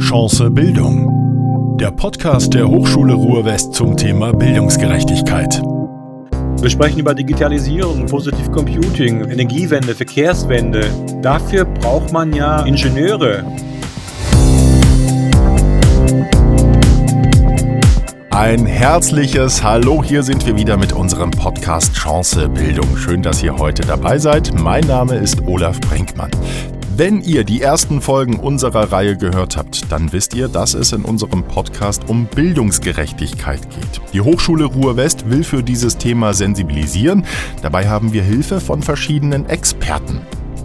Chance Bildung. Der Podcast der Hochschule Ruhr-West zum Thema Bildungsgerechtigkeit. Wir sprechen über Digitalisierung, Positive Computing, Energiewende, Verkehrswende. Dafür braucht man ja Ingenieure. Ein herzliches Hallo, hier sind wir wieder mit unserem Podcast Chance Bildung. Schön, dass ihr heute dabei seid. Mein Name ist Olaf Brinkmann. Wenn ihr die ersten Folgen unserer Reihe gehört habt, dann wisst ihr, dass es in unserem Podcast um Bildungsgerechtigkeit geht. Die Hochschule Ruhr-West will für dieses Thema sensibilisieren. Dabei haben wir Hilfe von verschiedenen Experten.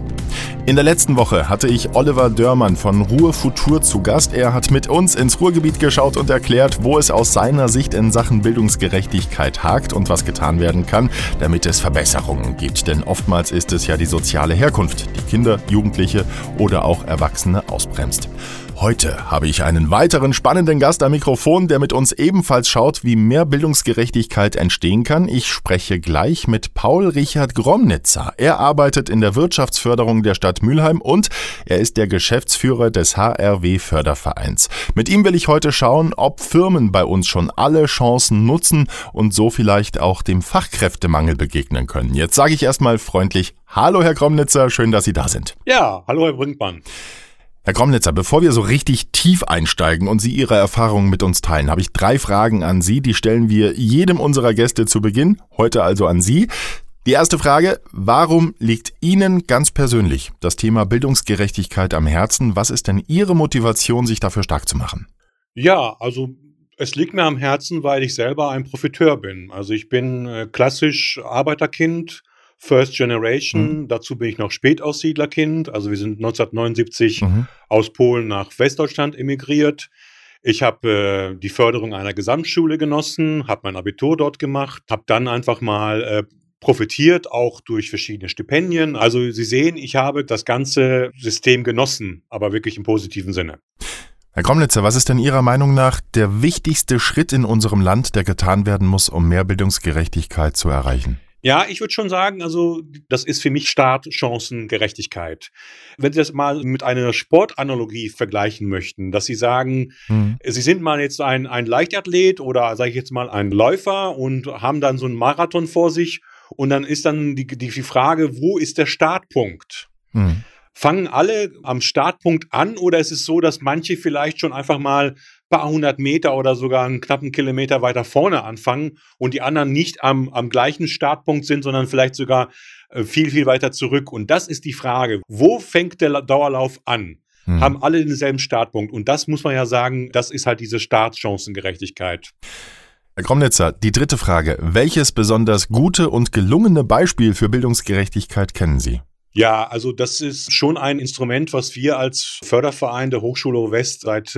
In der letzten Woche hatte ich Oliver Dörmann von Ruhr Futur zu Gast. Er hat mit uns ins Ruhrgebiet geschaut und erklärt, wo es aus seiner Sicht in Sachen Bildungsgerechtigkeit hakt und was getan werden kann, damit es Verbesserungen gibt. Denn oftmals ist es ja die soziale Herkunft, die Kinder, Jugendliche oder auch Erwachsene ausbremst. Heute habe ich einen weiteren spannenden Gast am Mikrofon, der mit uns ebenfalls schaut, wie mehr Bildungsgerechtigkeit entstehen kann. Ich spreche gleich mit Paul Richard Gromnitzer. Er arbeitet in der Wirtschaftsförderung der Stadt Mülheim und er ist der Geschäftsführer des HRW-Fördervereins. Mit ihm will ich heute schauen, ob Firmen bei uns schon alle Chancen nutzen und so vielleicht auch dem Fachkräftemangel begegnen können. Jetzt sage ich erstmal freundlich Hallo Herr Gromnitzer, schön, dass Sie da sind. Ja, hallo Herr Brinkmann. Herr Gromnitzer, bevor wir so richtig tief einsteigen und Sie Ihre Erfahrungen mit uns teilen, habe ich 3 Fragen an Sie, die stellen wir jedem unserer Gäste zu Beginn, heute also an Sie. Die erste Frage, warum liegt Ihnen ganz persönlich das Thema Bildungsgerechtigkeit am Herzen? Was ist denn Ihre Motivation, sich dafür stark zu machen? Ja, also es liegt mir am Herzen, weil ich selber ein Profiteur bin. Also ich bin klassisch Arbeiterkind, First Generation, dazu bin ich noch Spätaussiedlerkind. Also wir sind 1979 aus Polen nach Westdeutschland emigriert. Ich habe die Förderung einer Gesamtschule genossen, habe mein Abitur dort gemacht, habe dann einfach mal profitiert, auch durch verschiedene Stipendien. Also Sie sehen, ich habe das ganze System genossen, aber wirklich im positiven Sinne. Herr Gromnitzer, was ist denn Ihrer Meinung nach der wichtigste Schritt in unserem Land, der getan werden muss, um mehr Bildungsgerechtigkeit zu erreichen? Ja, ich würde schon sagen, also das ist für mich Startchancengerechtigkeit. Wenn Sie das mal mit einer Sportanalogie vergleichen möchten, dass Sie sagen, Sie sind mal jetzt ein Leichtathlet oder sage ich jetzt mal ein Läufer und haben dann so einen Marathon vor sich und dann ist dann die Frage, wo ist der Startpunkt? Fangen alle am Startpunkt an oder ist es so, dass manche vielleicht schon einfach mal ein paar hundert Meter oder sogar einen knappen Kilometer weiter vorne anfangen und die anderen nicht am gleichen Startpunkt sind, sondern vielleicht sogar viel, viel weiter zurück. Und das ist die Frage, wo fängt der Dauerlauf an? Haben alle denselben Startpunkt? Und das muss man ja sagen, das ist halt diese Startchancengerechtigkeit. Herr Gromnitzer, die dritte Frage. Welches besonders gute und gelungene Beispiel für Bildungsgerechtigkeit kennen Sie? Ja, also das ist schon ein Instrument, was wir als Förderverein der Hochschule West seit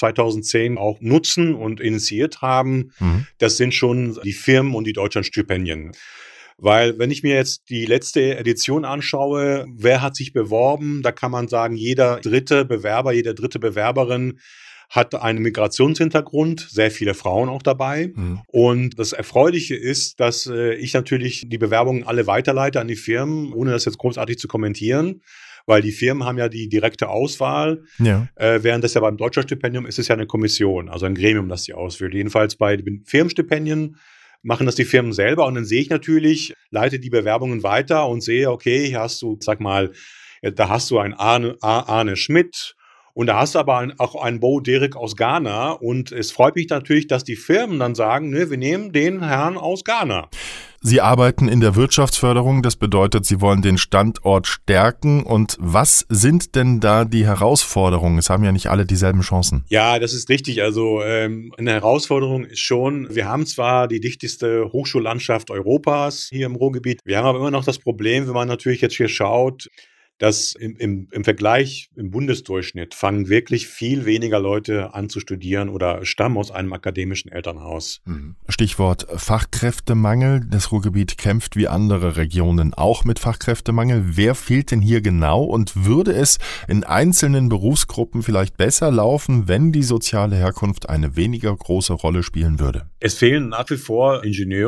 2010 auch nutzen und initiiert haben. Das sind schon die Firmen und die Deutschlandstipendien. Weil wenn ich mir jetzt die letzte Edition anschaue, wer hat sich beworben, da kann man sagen, jeder dritte Bewerber, jede dritte Bewerberin hat einen Migrationshintergrund, sehr viele Frauen auch dabei. Und das Erfreuliche ist, dass ich natürlich die Bewerbungen alle weiterleite an die Firmen, ohne das jetzt großartig zu kommentieren, weil die Firmen haben ja die direkte Auswahl, während das ja beim Deutschlandstipendium ist es ja eine Kommission, also ein Gremium, das die auswählt. Jedenfalls bei den Firmenstipendien machen das die Firmen selber und dann sehe ich natürlich, leite die Bewerbungen weiter und sehe, okay, hier hast du, sag mal, da hast du einen Arne Schmidt, und da hast du aber auch einen Bo Derek aus Ghana. Und es freut mich natürlich, dass die Firmen dann sagen, ne, wir nehmen den Herrn aus Ghana. Sie arbeiten in der Wirtschaftsförderung. Das bedeutet, Sie wollen den Standort stärken. Und was sind denn da die Herausforderungen? Es haben ja nicht alle dieselben Chancen. Ja, das ist richtig. Also eine Herausforderung ist schon, wir haben zwar die dichteste Hochschullandschaft Europas hier im Ruhrgebiet. Wir haben aber immer noch das Problem, wenn man natürlich jetzt hier schaut, dass im Vergleich im Bundesdurchschnitt fangen wirklich viel weniger Leute an zu studieren oder stammen aus einem akademischen Elternhaus. Stichwort Fachkräftemangel. Das Ruhrgebiet kämpft wie andere Regionen auch mit Fachkräftemangel. Wer fehlt denn hier genau und würde es in einzelnen Berufsgruppen vielleicht besser laufen, wenn die soziale Herkunft eine weniger große Rolle spielen würde? Es fehlen nach wie vor Ingenieure.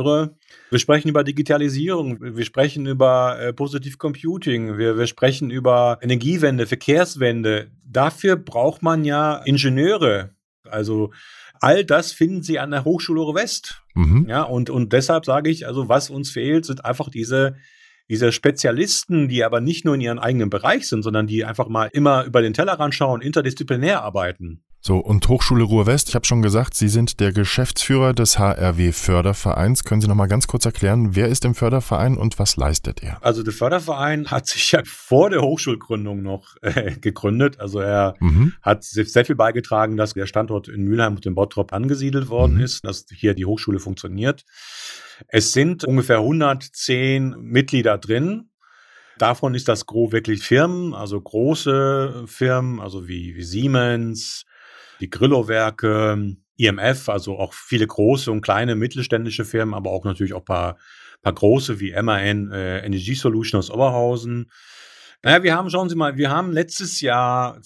Wir sprechen über Digitalisierung, wir sprechen über Positive Computing, wir sprechen über Energiewende, Verkehrswende. Dafür braucht man ja Ingenieure. Also all das finden Sie an der Hochschule Ruhr-West. Ja, und deshalb sage ich, also was uns fehlt, sind einfach diese Spezialisten, die aber nicht nur in ihrem eigenen Bereich sind, sondern die einfach mal immer über den Tellerrand schauen, interdisziplinär arbeiten. So, und Hochschule Ruhr-West, ich habe schon gesagt, Sie sind der Geschäftsführer des HRW-Fördervereins. Können Sie noch mal ganz kurz erklären, wer ist im Förderverein und was leistet er? Also der Förderverein hat sich ja vor der Hochschulgründung noch gegründet. Also er hat sehr viel beigetragen, dass der Standort in Mülheim und in Bottrop angesiedelt worden ist, dass hier die Hochschule funktioniert. Es sind ungefähr 110 Mitglieder drin. Davon ist das Gros wirklich Firmen, also große Firmen, also wie Siemens, die Grillo-Werke, IMF, also auch viele große und kleine mittelständische Firmen, aber auch natürlich auch ein paar große wie MAN Energy Solution aus Oberhausen. Naja, schauen Sie mal, wir haben letztes Jahr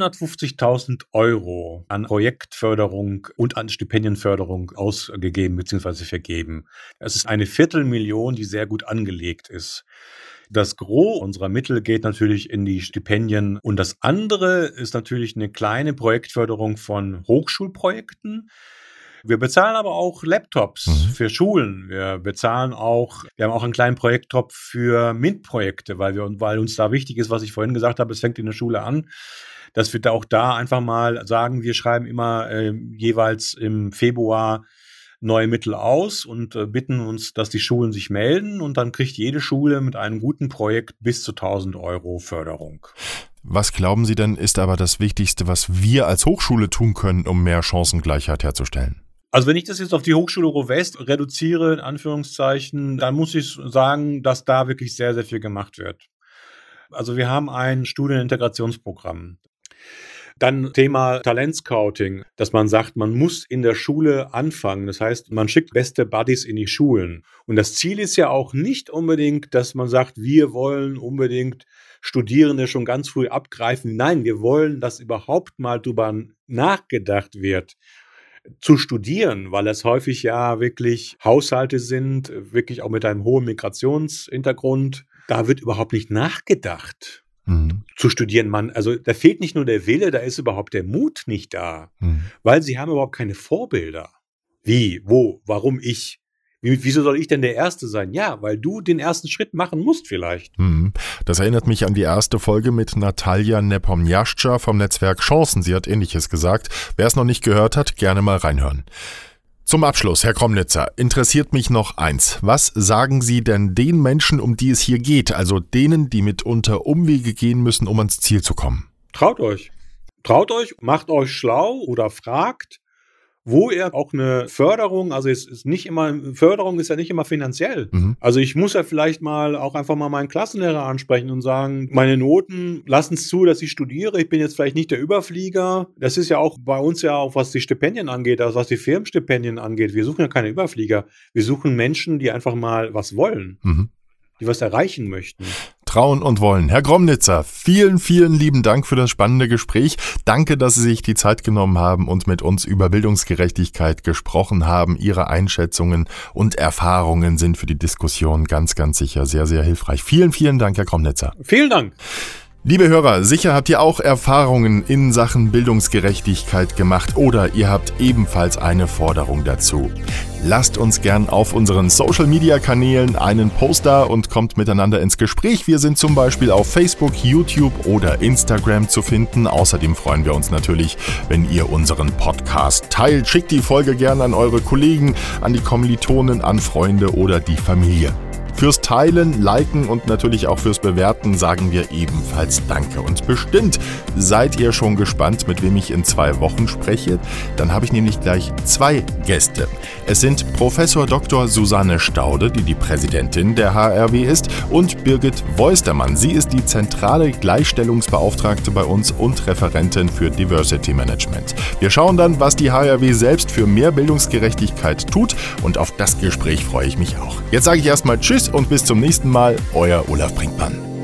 250.000 € an Projektförderung und an Stipendienförderung ausgegeben bzw. vergeben. Das ist 250.000, die sehr gut angelegt ist. Das Gros unserer Mittel geht natürlich in die Stipendien und das andere ist natürlich eine kleine Projektförderung von Hochschulprojekten. Wir bezahlen aber auch Laptops für Schulen. Wir haben auch einen kleinen Projekttopf für MINT-Projekte, weil uns da wichtig ist, was ich vorhin gesagt habe, es fängt in der Schule an, dass wir da auch einfach mal sagen, wir schreiben immer jeweils im Februar neue Mittel aus und bitten uns, dass die Schulen sich melden und dann kriegt jede Schule mit einem guten Projekt bis zu 1.000 € Förderung. Was glauben Sie denn, ist aber das Wichtigste, was wir als Hochschule tun können, um mehr Chancengleichheit herzustellen? Also wenn ich das jetzt auf die Hochschule Ruhr-West reduziere, in Anführungszeichen, dann muss ich sagen, dass da wirklich sehr, sehr viel gemacht wird. Also wir haben ein Studienintegrationsprogramm. Dann Thema Talentscouting, dass man sagt, man muss in der Schule anfangen. Das heißt, man schickt beste Buddies in die Schulen. Und das Ziel ist ja auch nicht unbedingt, dass man sagt, wir wollen unbedingt Studierende schon ganz früh abgreifen. Nein, wir wollen, dass überhaupt mal drüber nachgedacht wird, zu studieren, weil es häufig ja wirklich Haushalte sind, wirklich auch mit einem hohen Migrationshintergrund. Da wird überhaupt nicht nachgedacht. Zu studieren. Da fehlt nicht nur der Wille, da ist überhaupt der Mut nicht da, weil sie haben überhaupt keine Vorbilder. Wie, wo, warum ich? Wieso soll ich denn der Erste sein? Ja, weil du den ersten Schritt machen musst vielleicht. Das erinnert mich an die erste Folge mit Natalia Nepomniachtcha vom Netzwerk Chancen. Sie hat Ähnliches gesagt. Wer es noch nicht gehört hat, gerne mal reinhören. Zum Abschluss, Herr Kromnitzer, interessiert mich noch eins. Was sagen Sie denn den Menschen, um die es hier geht, also denen, die mitunter Umwege gehen müssen, um ans Ziel zu kommen? Traut euch. Traut euch, macht euch schlau oder fragt, wo ihr auch eine Förderung, also Förderung ist ja nicht immer finanziell. Also ich muss ja vielleicht auch einfach mal meinen Klassenlehrer ansprechen und sagen, meine Noten lassen es zu, dass ich studiere. Ich bin jetzt vielleicht nicht der Überflieger. Das ist ja auch bei uns ja auch, was die Stipendien angeht, also was die Firmenstipendien angeht. Wir suchen ja keine Überflieger. Wir suchen Menschen, die einfach mal was wollen, die was erreichen möchten. Trauen und wollen. Herr Kromnitzer, vielen, vielen lieben Dank für das spannende Gespräch. Danke, dass Sie sich die Zeit genommen haben und mit uns über Bildungsgerechtigkeit gesprochen haben. Ihre Einschätzungen und Erfahrungen sind für die Diskussion ganz, ganz sicher sehr, sehr hilfreich. Vielen, vielen Dank, Herr Kromnitzer. Vielen Dank. Liebe Hörer, sicher habt ihr auch Erfahrungen in Sachen Bildungsgerechtigkeit gemacht oder ihr habt ebenfalls eine Forderung dazu. Lasst uns gern auf unseren Social-Media-Kanälen einen Post da und kommt miteinander ins Gespräch. Wir sind zum Beispiel auf Facebook, YouTube oder Instagram zu finden. Außerdem freuen wir uns natürlich, wenn ihr unseren Podcast teilt. Schickt die Folge gern an eure Kollegen, an die Kommilitonen, an Freunde oder die Familie. Fürs Teilen, Liken und natürlich auch fürs Bewerten sagen wir ebenfalls Danke. Und bestimmt seid ihr schon gespannt, mit wem ich in 2 Wochen spreche. Dann habe ich nämlich gleich 2 Gäste. Es sind Professor Dr. Susanne Staude, die Präsidentin der HRW ist, und Birgit Woistermann. Sie ist die zentrale Gleichstellungsbeauftragte bei uns und Referentin für Diversity Management. Wir schauen dann, was die HRW selbst für mehr Bildungsgerechtigkeit tut, und auf das Gespräch freue ich mich auch. Jetzt sage ich erstmal Tschüss und bis zum nächsten Mal, euer Olaf Brinkmann.